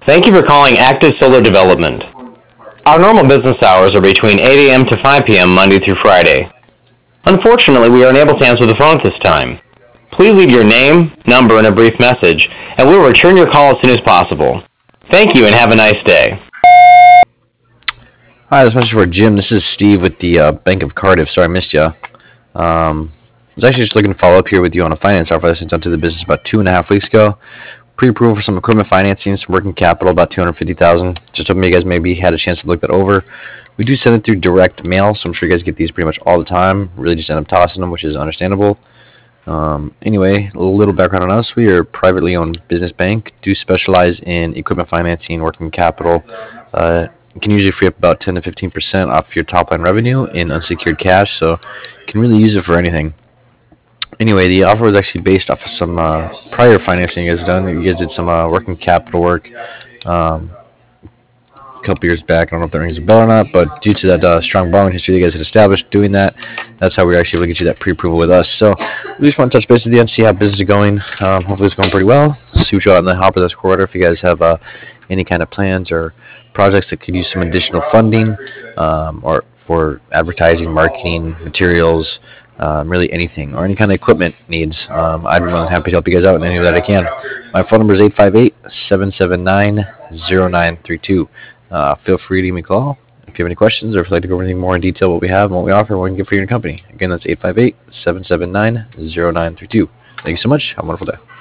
Thank you for calling Active Solar Development. Our normal business hours are between 8 a.m. to 5 p.m. Monday through Friday. Unfortunately, we are unable to answer the phone at this time. Please leave your name, number, and a brief message, and we will return your call as soon as possible. Thank you and have a nice day. Hi, this message for Jim. This is Steve with the Bank of Cardiff. Sorry I missed you. I was actually just looking to follow up here with you on a finance offer that I sent out to the business about 2.5 weeks ago. Pre-approval for some equipment financing, some working capital, about $250,000. Just hoping you guys maybe had a chance to look that over. We do send it through direct mail, so I'm sure you guys get these pretty much all the time. Really just end up tossing them, which is understandable. Anyway, a little background on us. We are a privately owned business bank, do specialize in equipment financing, working capital. You can usually free up about 10 to 15% off your top line revenue in unsecured cash, so you can really use it for anything. Anyway, the offer was actually based off of some prior financing you guys done. You guys did some working capital work a couple years back. I don't know if that rings a bell or not, but due to that strong borrowing history you guys had established doing that, that's how we were actually able to get you that pre-approval with us. So we just want to touch base with you and see how business is going. Hopefully it's going pretty well. See what you got in the hopper this quarter. If you guys have any kind of plans or projects that could use some additional funding, or for advertising, marketing, materials, really anything, or any kind of equipment needs, I'd be more than happy to help you guys out in any of that I can. My phone number is 858-779-0932. Feel free to give me a call if you have any questions, or if you'd like to go over anything more in detail, what we have and what we offer and what we can get for your company. Again, that's 858-779-0932. Thank you so much. Have a wonderful day.